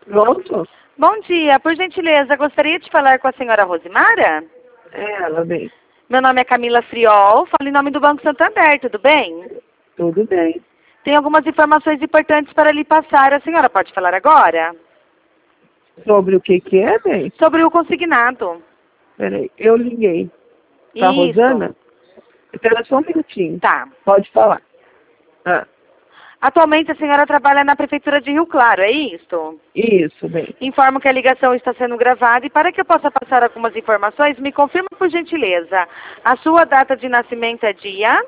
Pronto? Bom dia, por gentileza, gostaria de falar com a senhora Rosimara? É ela, bem. Meu nome é Camila Friol, falo em nome do Banco Santander, tudo bem? Tudo bem. Tem algumas informações importantes para lhe passar, a senhora pode falar agora? Sobre o que é, bem? Sobre o consignado. Peraí, eu liguei. Pra Isso. Rosana? Espera só um minutinho. Tá. Pode falar. Ah, Atualmente a senhora trabalha na Prefeitura de Rio Claro, é isso? isso, bem. Informo que a ligação está sendo gravada e para que eu possa passar algumas informações, me confirma por gentileza. A sua data de nascimento é dia?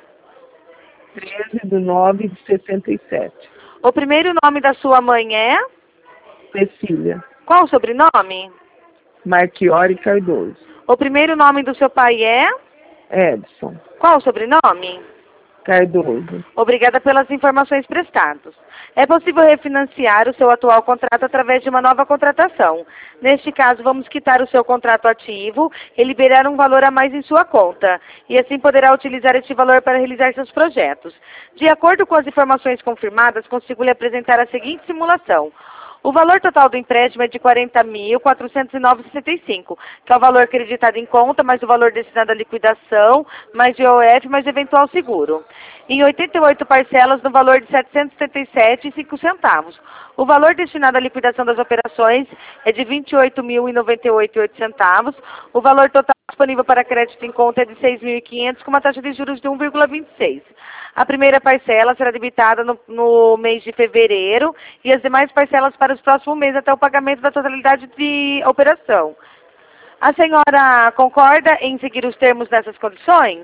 13/9/67. O primeiro nome da sua mãe é? Cecília. Qual o sobrenome? Marchiori Cardoso. O primeiro nome do seu pai é? Edson. Qual o sobrenome? Cardoso. Obrigada pelas informações prestadas. É possível refinanciar o seu atual contrato através de uma nova contratação. Neste caso, vamos quitar o seu contrato ativo e liberar um valor a mais em sua conta. E assim poderá utilizar este valor para realizar seus projetos. De acordo com as informações confirmadas, consigo lhe apresentar a seguinte simulação. O valor total do empréstimo é de R$ 40.409,65, que é o valor acreditado em conta, mais o valor destinado à liquidação, mais IOF, mais eventual seguro. Em 88 parcelas, no valor de R$ 777,05. O valor destinado à liquidação das operações é de R$ 28.098,08. O valor total disponível para crédito em conta é de R$ 6.500, com uma taxa de juros de 1,26. A primeira parcela será debitada no mês de fevereiro e as demais parcelas para os próximos meses até o pagamento da totalidade de operação. A senhora concorda em seguir os termos dessas condições?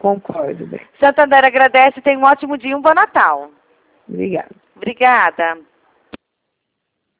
Concordo, bem. Santander agradece e tenha um ótimo dia e um bom Natal. Obrigada. Obrigada.